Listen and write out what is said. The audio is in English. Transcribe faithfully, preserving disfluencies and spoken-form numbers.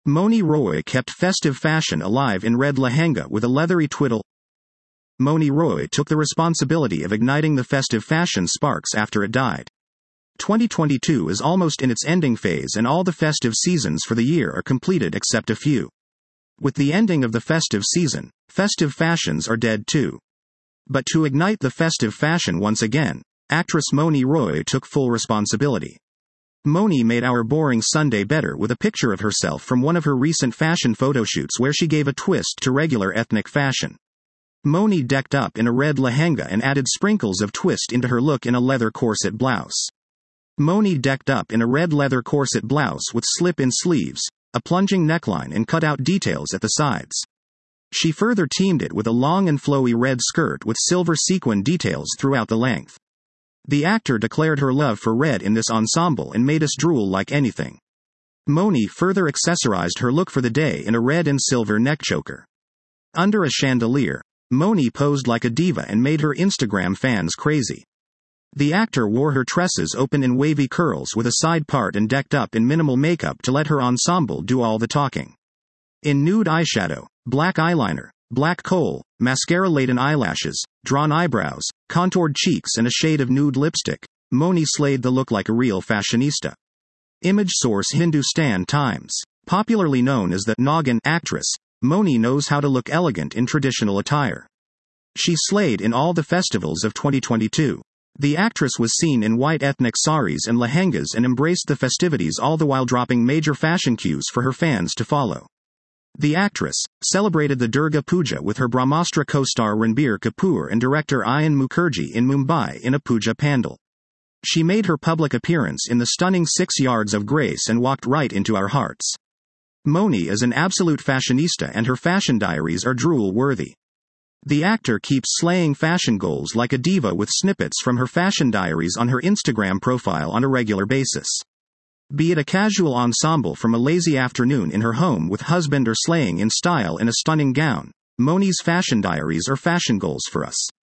Moni Roy kept festive fashion alive in red lehenga with a leathery twiddle. Moni Roy took the responsibility of igniting the festive fashion sparks after it died. twenty twenty-two is almost in its ending phase and all the festive seasons for the year are completed except a few. With the ending of the festive season, festive fashions are dead too. But to ignite the festive fashion once again, actress Moni Roy took full responsibility. Moni made our boring Sunday better with a picture of herself from one of her recent fashion photoshoots where she gave a twist to regular ethnic fashion. Moni decked up in a red lehenga and added sprinkles of twist into her look in a leather corset blouse. Moni decked up in a red leather corset blouse with slip-in sleeves, a plunging neckline and cut-out details at the sides. She further teamed it with a long and flowy red skirt with silver sequin details throughout the length. The actor declared her love for red in this ensemble and made us drool like anything. Moni further accessorized her look for the day in a red and silver neck choker. Under a chandelier, Moni posed like a diva and made her Instagram fans crazy. The actor wore her tresses open in wavy curls with a side part and decked up in minimal makeup to let her ensemble do all the talking. In nude eyeshadow, black eyeliner, black kohl, mascara-laden eyelashes, drawn eyebrows, contoured cheeks and a shade of nude lipstick, Moni slayed the look like a real fashionista. Image source Hindustan Times. Popularly known as the Noggin actress, Moni knows how to look elegant in traditional attire. She slayed in all the festivals of twenty twenty-two. The actress was seen in white ethnic saris and lehengas and embraced the festivities all the while dropping major fashion cues for her fans to follow. The actress celebrated the Durga Puja with her Brahmastra co-star Ranbir Kapoor and director Ayan Mukherjee in Mumbai in a puja pandal. She made her public appearance in the stunning Six Yards of Grace and walked right into our hearts. Moni is an absolute fashionista and her fashion diaries are drool-worthy. The actor keeps slaying fashion goals like a diva with snippets from her fashion diaries on her Instagram profile on a regular basis. Be it a casual ensemble from a lazy afternoon in her home with husband or slaying in style in a stunning gown, Moni's fashion diaries are fashion goals for us.